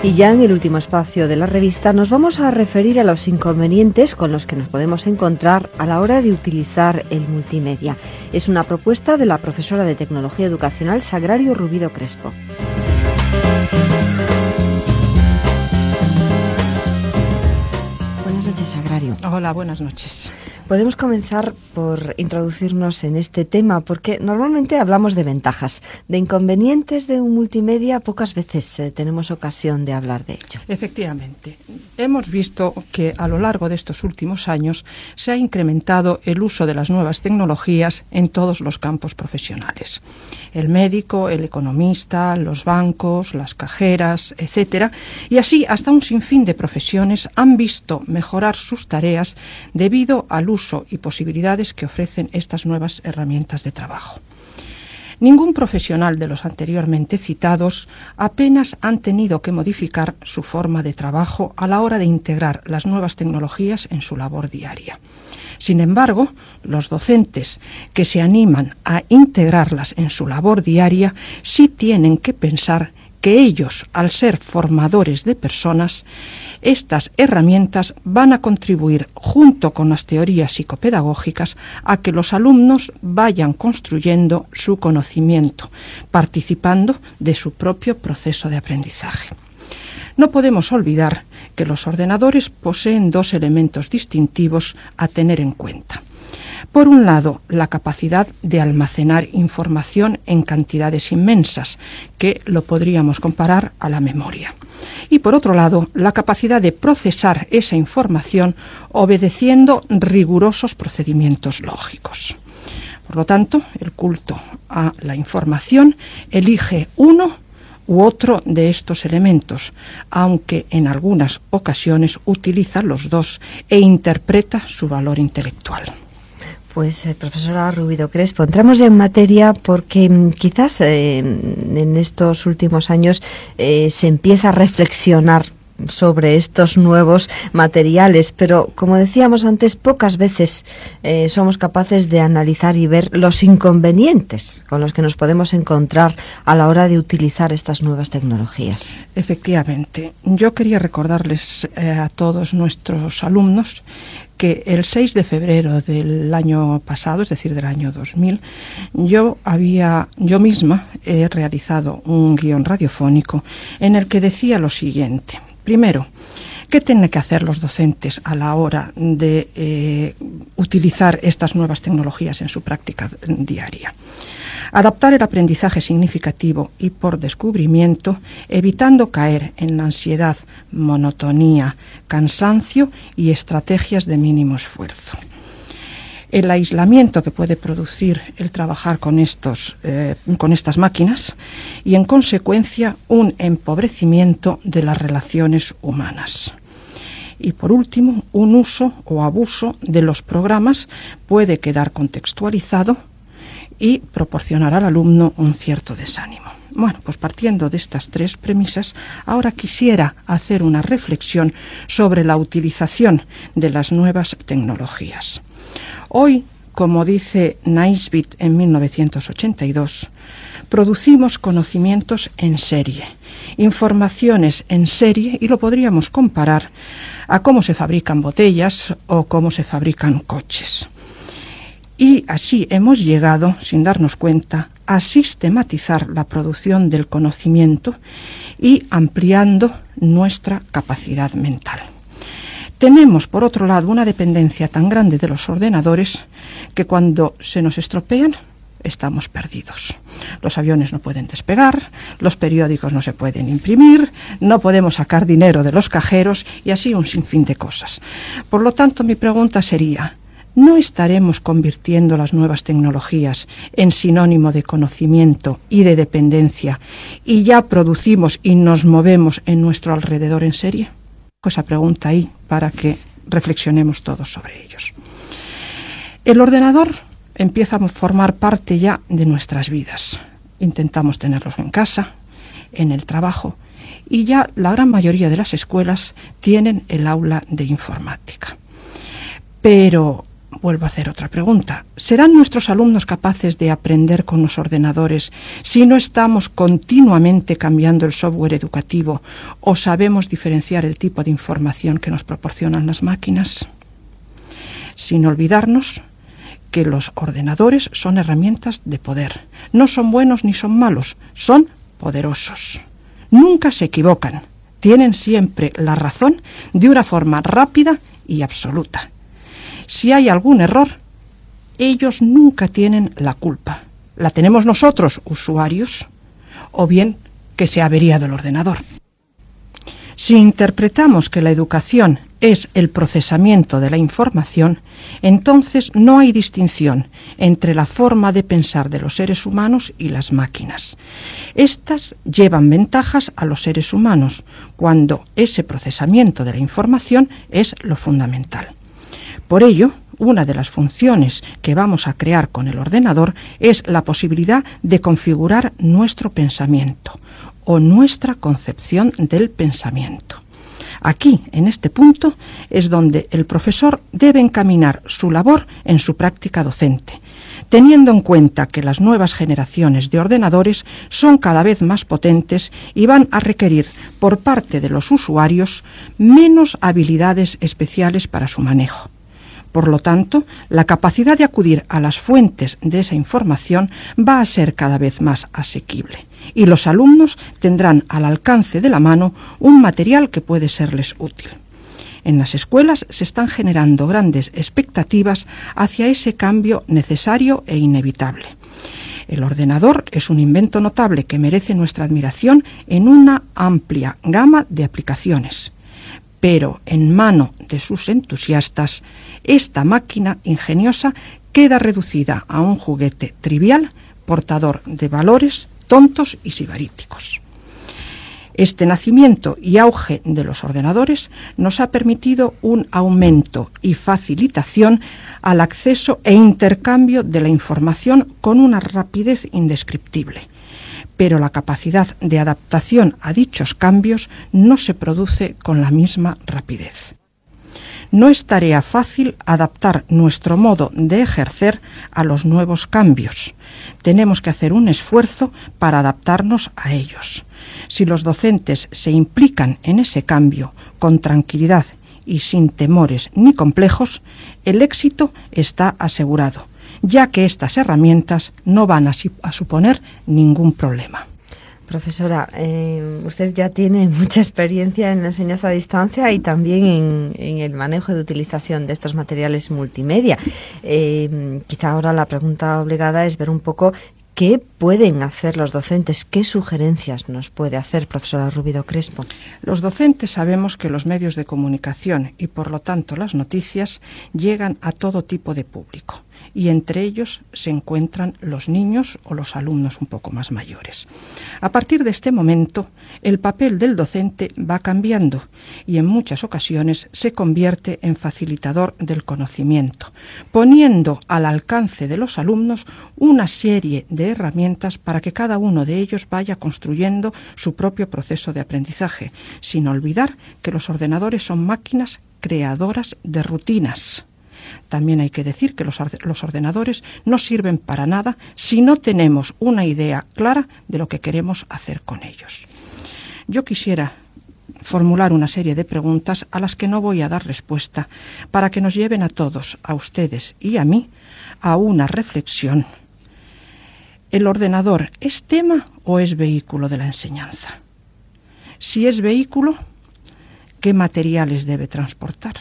Y ya en el último espacio de la revista nos vamos a referir a los inconvenientes con los que nos podemos encontrar a la hora de utilizar el multimedia. Es una propuesta de la profesora de Tecnología Educacional Sagrario Rubido Crespo. Buenas noches, Sagrario. Hola, buenas noches. Podemos comenzar por introducirnos en este tema, porque normalmente hablamos de ventajas. De inconvenientes de un multimedia pocas veces tenemos ocasión de hablar de ello. Efectivamente. Hemos visto que a lo largo de estos últimos años se ha incrementado el uso de las nuevas tecnologías en todos los campos profesionales. El médico, el economista, los bancos, las cajeras, etcétera, y así hasta un sinfín de profesiones han visto mejorar sus tareas debido al uso y posibilidades que ofrecen estas nuevas herramientas de trabajo. Ningún profesional de los anteriormente citados apenas han tenido que modificar su forma de trabajo a la hora de integrar las nuevas tecnologías en su labor diaria. Sin embargo, los docentes que se animan a integrarlas en su labor diaria sí tienen que pensar que ellos, al ser formadores de personas, estas herramientas van a contribuir, junto con las teorías psicopedagógicas, a que los alumnos vayan construyendo su conocimiento, participando de su propio proceso de aprendizaje. No podemos olvidar que los ordenadores poseen dos elementos distintivos a tener en cuenta. Por un lado, la capacidad de almacenar información en cantidades inmensas, que lo podríamos comparar a la memoria. Y por otro lado, la capacidad de procesar esa información obedeciendo rigurosos procedimientos lógicos. Por lo tanto, el culto a la información elige uno u otro de estos elementos, aunque en algunas ocasiones utiliza los dos e interpreta su valor intelectual. Pues, profesora Rubido Crespo, entramos ya en materia porque quizás en estos últimos años se empieza a reflexionar sobre estos nuevos materiales, pero como decíamos antes, pocas veces somos capaces de analizar y ver los inconvenientes con los que nos podemos encontrar a la hora de utilizar estas nuevas tecnologías. Efectivamente, yo quería recordarles a todos nuestros alumnos que el 6 de febrero del año pasado, es decir, del año 2000, yo misma he realizado un guión radiofónico en el que decía lo siguiente. Primero, ¿qué tienen que hacer los docentes a la hora de utilizar estas nuevas tecnologías en su práctica diaria? Adaptar el aprendizaje significativo y por descubrimiento, evitando caer en la ansiedad, monotonía, cansancio y estrategias de mínimo esfuerzo. El aislamiento que puede producir el trabajar con estas máquinas y, en consecuencia, un empobrecimiento de las relaciones humanas. Y, por último, un uso o abuso de los programas puede quedar contextualizado y proporcionar al alumno un cierto desánimo. Bueno, pues partiendo de estas tres premisas, ahora quisiera hacer una reflexión sobre la utilización de las nuevas tecnologías. Hoy, como dice Naisbitt en 1982, producimos conocimientos en serie, informaciones en serie, y lo podríamos comparar a cómo se fabrican botellas o cómo se fabrican coches. Y así hemos llegado, sin darnos cuenta, a sistematizar la producción del conocimiento y ampliando nuestra capacidad mental. Tenemos, por otro lado, una dependencia tan grande de los ordenadores que cuando se nos estropean, estamos perdidos. Los aviones no pueden despegar, los periódicos no se pueden imprimir, no podemos sacar dinero de los cajeros y así un sinfín de cosas. Por lo tanto, mi pregunta sería, ¿no estaremos convirtiendo las nuevas tecnologías en sinónimo de conocimiento y de dependencia y ya producimos y nos movemos en nuestro alrededor en serie? Esa pregunta ahí para que reflexionemos todos sobre ellos. El ordenador empieza a formar parte ya de nuestras vidas. Intentamos tenerlos en casa, en el trabajo, y ya la gran mayoría de las escuelas tienen el aula de informática. Pero vuelvo a hacer otra pregunta. ¿Serán nuestros alumnos capaces de aprender con los ordenadores si no estamos continuamente cambiando el software educativo o sabemos diferenciar el tipo de información que nos proporcionan las máquinas? Sin olvidarnos que los ordenadores son herramientas de poder. No son buenos ni son malos, son poderosos. Nunca se equivocan, tienen siempre la razón de una forma rápida y absoluta. Si hay algún error, ellos nunca tienen la culpa. La tenemos nosotros, usuarios, o bien que se ha averiado el ordenador. Si interpretamos que la educación es el procesamiento de la información, entonces no hay distinción entre la forma de pensar de los seres humanos y las máquinas. Estas llevan ventajas a los seres humanos, cuando ese procesamiento de la información es lo fundamental. Por ello, una de las funciones que vamos a crear con el ordenador es la posibilidad de configurar nuestro pensamiento o nuestra concepción del pensamiento. Aquí, en este punto, es donde el profesor debe encaminar su labor en su práctica docente, teniendo en cuenta que las nuevas generaciones de ordenadores son cada vez más potentes y van a requerir por parte de los usuarios menos habilidades especiales para su manejo. Por lo tanto, la capacidad de acudir a las fuentes de esa información va a ser cada vez más asequible y los alumnos tendrán al alcance de la mano un material que puede serles útil. En las escuelas se están generando grandes expectativas hacia ese cambio necesario e inevitable. El ordenador es un invento notable que merece nuestra admiración en una amplia gama de aplicaciones. Pero en mano de sus entusiastas, esta máquina ingeniosa queda reducida a un juguete trivial, portador de valores tontos y sibaríticos. Este nacimiento y auge de los ordenadores nos ha permitido un aumento y facilitación al acceso e intercambio de la información con una rapidez indescriptible. Pero la capacidad de adaptación a dichos cambios no se produce con la misma rapidez. No es tarea fácil adaptar nuestro modo de ejercer a los nuevos cambios. Tenemos que hacer un esfuerzo para adaptarnos a ellos. Si los docentes se implican en ese cambio con tranquilidad y sin temores ni complejos, el éxito está asegurado, ya que estas herramientas no van a suponer ningún problema. Profesora, usted ya tiene mucha experiencia en la enseñanza a distancia y también en el manejo de utilización de estos materiales multimedia. Quizá ahora la pregunta obligada es ver un poco qué pueden hacer los docentes, qué sugerencias nos puede hacer, profesora Rubido Crespo. Los docentes sabemos que los medios de comunicación y por lo tanto las noticias llegan a todo tipo de público. Y entre ellos se encuentran los niños o los alumnos un poco más mayores. A partir de este momento, el papel del docente va cambiando y en muchas ocasiones se convierte en facilitador del conocimiento, poniendo al alcance de los alumnos una serie de herramientas para que cada uno de ellos vaya construyendo su propio proceso de aprendizaje, sin olvidar que los ordenadores son máquinas creadoras de rutinas. También hay que decir que los ordenadores no sirven para nada si no tenemos una idea clara de lo que queremos hacer con ellos. Yo quisiera formular una serie de preguntas a las que no voy a dar respuesta para que nos lleven a todos, a ustedes y a mí, a una reflexión. ¿El ordenador es tema o es vehículo de la enseñanza? Si es vehículo, ¿qué materiales debe transportar?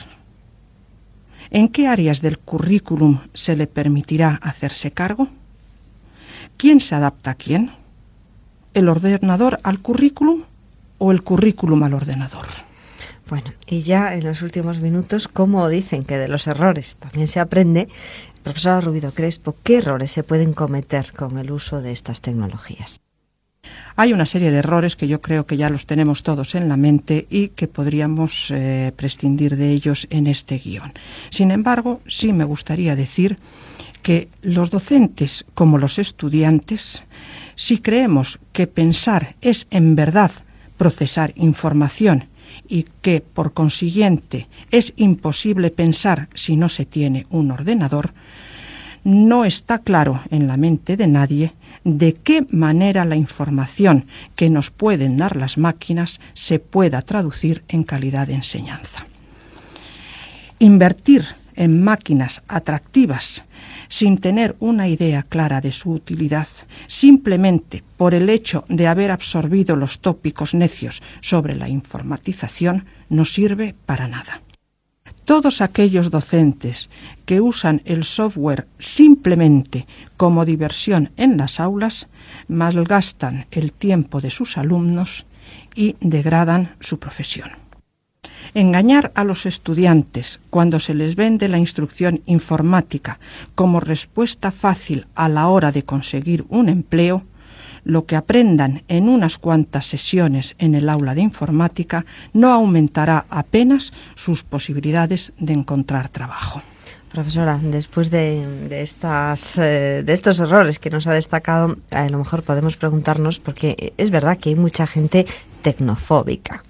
¿En qué áreas del currículum se le permitirá hacerse cargo? ¿Quién se adapta a quién? ¿El ordenador al currículum o el currículum al ordenador? Bueno, y ya en los últimos minutos, como dicen que de los errores también se aprende, profesora Rubido Crespo, ¿qué errores se pueden cometer con el uso de estas tecnologías? Hay una serie de errores que yo creo que ya los tenemos todos en la mente y que podríamos prescindir de ellos en este guión. Sin embargo, sí me gustaría decir que los docentes como los estudiantes, si creemos que pensar es en verdad procesar información y que, por consiguiente, es imposible pensar si no se tiene un ordenador, no está claro en la mente de nadie de qué manera la información que nos pueden dar las máquinas se pueda traducir en calidad de enseñanza. Invertir en máquinas atractivas sin tener una idea clara de su utilidad, simplemente por el hecho de haber absorbido los tópicos necios sobre la informatización, no sirve para nada. Todos aquellos docentes que usan el software simplemente como diversión en las aulas malgastan el tiempo de sus alumnos y degradan su profesión. Engañar a los estudiantes cuando se les vende la instrucción informática como respuesta fácil a la hora de conseguir un empleo, lo que aprendan en unas cuantas sesiones en el aula de informática no aumentará apenas sus posibilidades de encontrar trabajo. Profesora, después de estos errores que nos ha destacado, a lo mejor podemos preguntarnos, porque es verdad que hay mucha gente tecnofóbica.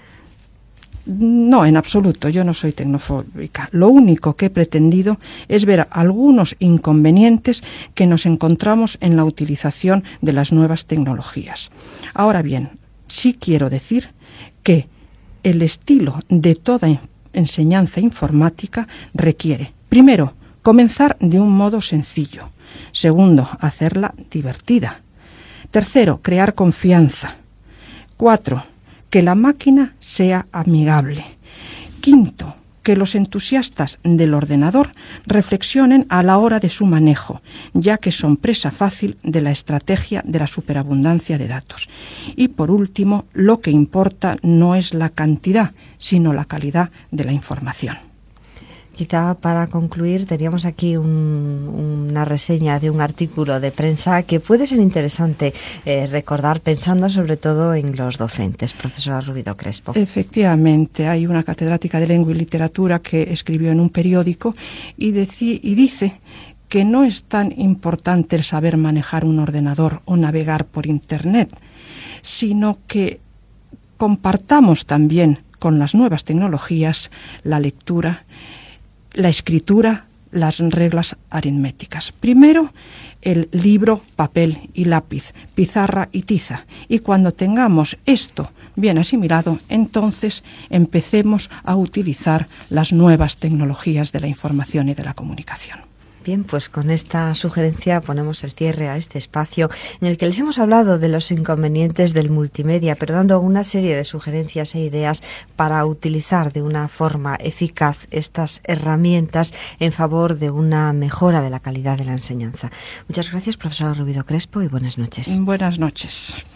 No, en absoluto, yo no soy tecnofóbica. Lo único que he pretendido es ver algunos inconvenientes que nos encontramos en la utilización de las nuevas tecnologías. Ahora bien, sí quiero decir que el estilo de toda enseñanza informática requiere, primero, comenzar de un modo sencillo. Segundo, hacerla divertida. Tercero, crear confianza. 4, que la máquina sea amigable. 5, que los entusiastas del ordenador reflexionen a la hora de su manejo, ya que son presa fácil de la estrategia de la superabundancia de datos. Y por último, lo que importa no es la cantidad, sino la calidad de la información. Quizá para concluir teníamos aquí una reseña de un artículo de prensa que puede ser interesante recordar, pensando sobre todo en los docentes. Profesora Rubido Crespo. Efectivamente, hay una catedrática de lengua y literatura que escribió en un periódico y dice que no es tan importante el saber manejar un ordenador o navegar por Internet, sino que compartamos también con las nuevas tecnologías la lectura, la escritura, las reglas aritméticas. Primero, el libro, papel y lápiz, pizarra y tiza. Y cuando tengamos esto bien asimilado, entonces empecemos a utilizar las nuevas tecnologías de la información y de la comunicación. Bien, pues con esta sugerencia ponemos el cierre a este espacio en el que les hemos hablado de los inconvenientes del multimedia, pero dando una serie de sugerencias e ideas para utilizar de una forma eficaz estas herramientas en favor de una mejora de la calidad de la enseñanza. Muchas gracias, profesora Rubido Crespo, y buenas noches. Buenas noches.